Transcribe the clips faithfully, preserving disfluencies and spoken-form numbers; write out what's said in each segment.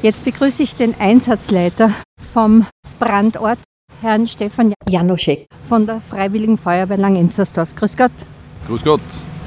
Jetzt begrüße ich den Einsatzleiter vom Brandort, Herrn Stefan Janoschek von der Freiwilligen Feuerwehr Langenzersdorf. Grüß Gott. Grüß Gott.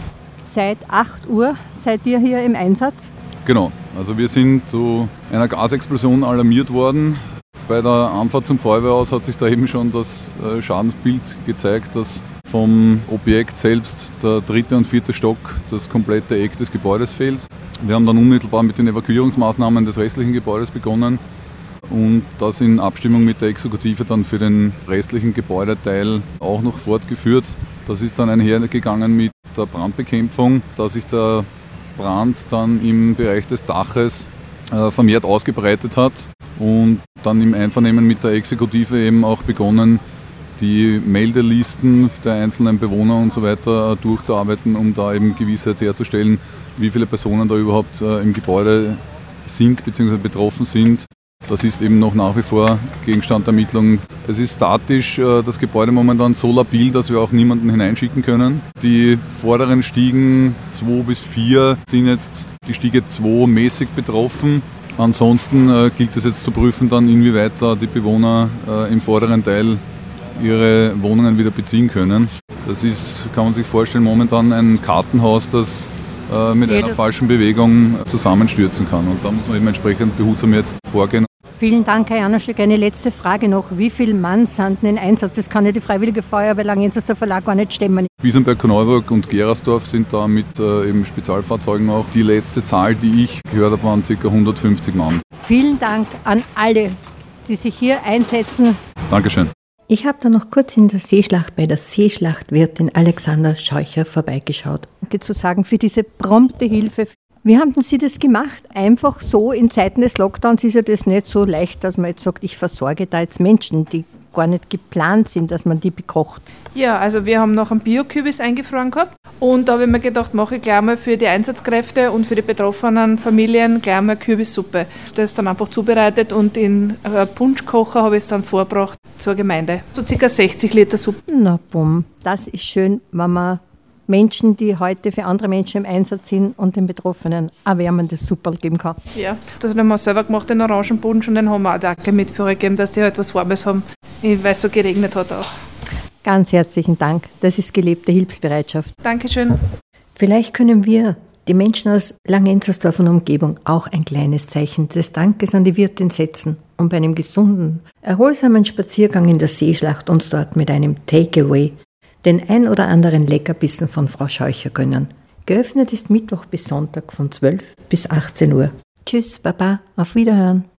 Seit acht Uhr seid ihr hier im Einsatz? Genau, also wir sind zu einer Gasexplosion alarmiert worden. Bei der Anfahrt zum Feuerwehrhaus hat sich da eben schon das Schadensbild gezeigt, dass vom Objekt selbst der dritte und vierte Stock, das komplette Eck des Gebäudes fehlt. Wir haben dann unmittelbar mit den Evakuierungsmaßnahmen des restlichen Gebäudes begonnen und das in Abstimmung mit der Exekutive dann für den restlichen Gebäudeteil auch noch fortgeführt. Das ist dann einhergegangen mit der Brandbekämpfung, da sich der Brand dann im Bereich des Daches äh, vermehrt ausgebreitet hat und dann im Einvernehmen mit der Exekutive eben auch begonnen, die Meldelisten der einzelnen Bewohner und so weiter durchzuarbeiten, um da eben Gewissheit herzustellen, wie viele Personen da überhaupt äh, im Gebäude sind bzw. betroffen sind. Das ist eben noch nach wie vor Gegenstand der Ermittlung. Es ist statisch, äh, das Gebäude momentan so labil, dass wir auch niemanden hineinschicken können. Die vorderen Stiegen zwei bis vier sind jetzt die Stiege zwei mäßig betroffen. Ansonsten äh, gilt es jetzt zu prüfen, dann inwieweit da die Bewohner äh, im vorderen Teil ihre Wohnungen wieder beziehen können. Das ist, kann man sich vorstellen, momentan ein Kartenhaus, das äh, mit Jede. einer falschen Bewegung zusammenstürzen kann. Und da muss man eben entsprechend behutsam jetzt vorgehen. Vielen Dank, Herr Janoschek. Eine letzte Frage noch. Wie viele Mann sind in Einsatz? Das kann ja die Freiwillige Feuerwehr Langenzersdorf Verlag gar nicht stemmen. Wiesenberg, Neuburg und Gerersdorf sind da mit äh, eben Spezialfahrzeugen auch. Die letzte Zahl, die ich gehört habe, waren ca. hundertfünfzig Mann. Vielen Dank an alle, die sich hier einsetzen. Dankeschön. Ich habe da noch kurz in der Seeschlacht bei der Seeschlachtwirtin Alexander Scheucher vorbeigeschaut. Danke zu sagen für diese prompte Hilfe. Wie haben Sie das gemacht? Einfach so in Zeiten des Lockdowns ist ja das nicht so leicht, dass man jetzt sagt, ich versorge da jetzt Menschen, die gar nicht geplant sind, dass man die bekocht. Ja, also wir haben noch einen Bio-Kürbis eingefroren gehabt und da habe ich mir gedacht, mache ich gleich mal für die Einsatzkräfte und für die betroffenen Familien gleich mal Kürbissuppe. Das ist dann einfach zubereitet und in einen Punschkocher habe ich es dann vorgebracht zur Gemeinde. So ca. sechzig Liter Suppe. Na bumm, das ist schön, wenn man Menschen, die heute für andere Menschen im Einsatz sind und den Betroffenen auch wärmendes Superl geben kann. Ja, das haben wir selber gemacht, den Orangenpunsch, und den haben wir auch Dacke mitführen gegeben, dass die halt was Warmes haben, weil es so geregnet hat auch. Ganz herzlichen Dank. Das ist gelebte Hilfsbereitschaft. Dankeschön. Vielleicht können wir, die Menschen aus Langenzersdorf und Umgebung, auch ein kleines Zeichen des Dankes an die Wirtin setzen und bei einem gesunden, erholsamen Spaziergang in der Seeschlacht uns dort mit einem Takeaway den ein oder anderen Leckerbissen von Frau Scheucher gönnen. Geöffnet ist Mittwoch bis Sonntag von zwölf bis achtzehn Uhr. Tschüss, Baba, auf Wiederhören.